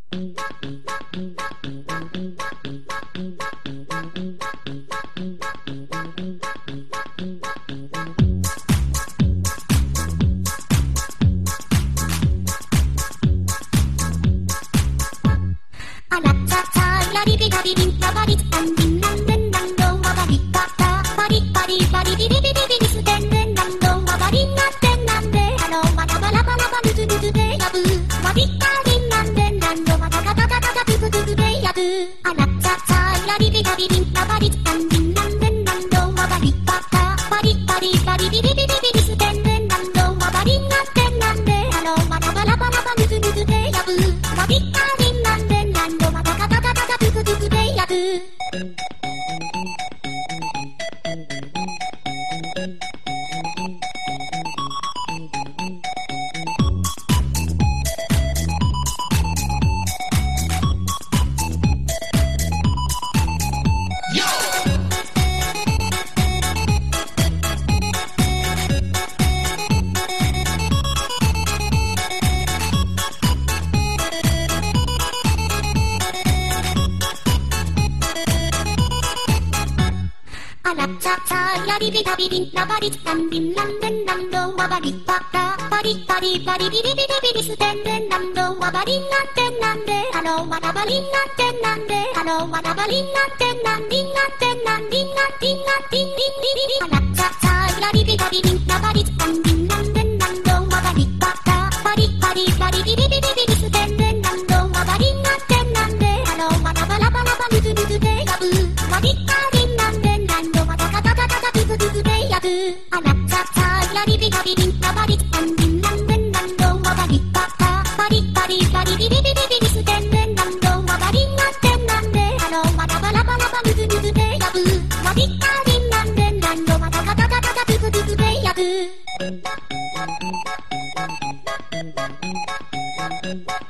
あらちゃちゃやりびらびりんらばりつたんびんなんでんなんどんわばりかたばりばりばりびりびりびりすてんでんなんどんわばりんなんでんなんであのまだばらばらばぬずぬずでやぶわびったりんなんでんなんどまだがだがだがずぐずぐでやぶあらちゃちゃやりびらびりんらばりつたんびんなんでんなんどんわばりかたばりばりばりびりびりびりすてんでんなんどんわばりんなんでんなんであのまだばらばらばぬずぬずでやぶわびったりんなんでんなんどまだがだがだがずぐずぐでやぶあらちゃちゃやりびたびりんらばりつたんびんなんでんなんどんわばりばらばりばりばりびりびりびりすてんでんなんどんわばりんなんてんなんであのわらばりんなんてんなんであのわらばりんなんてんなんりんなんてんなんりんなんりんなんりんりんりんりんあらちゃちゃやりびたびりんらばりつたんびんなんでんなんどんわばりばらばりばりばりびりびりびりすてんでんなんどんわばりんなんてんなんであのわらばらばらばぬずぬずでやぶわびったりんなんでんなんどまだがだがだがずぐずぐでやぶあらちゃちゃやりびたびりんらばりつたんびんなんでんなんどんわばりばらばりばりばりびりびりびりすてんでんなんどんわばりんなんてんなんであのわらばらばらばぬずぬずでやぶわびったりんなんでんなんどまだがだがだがずぐずぐでやぶ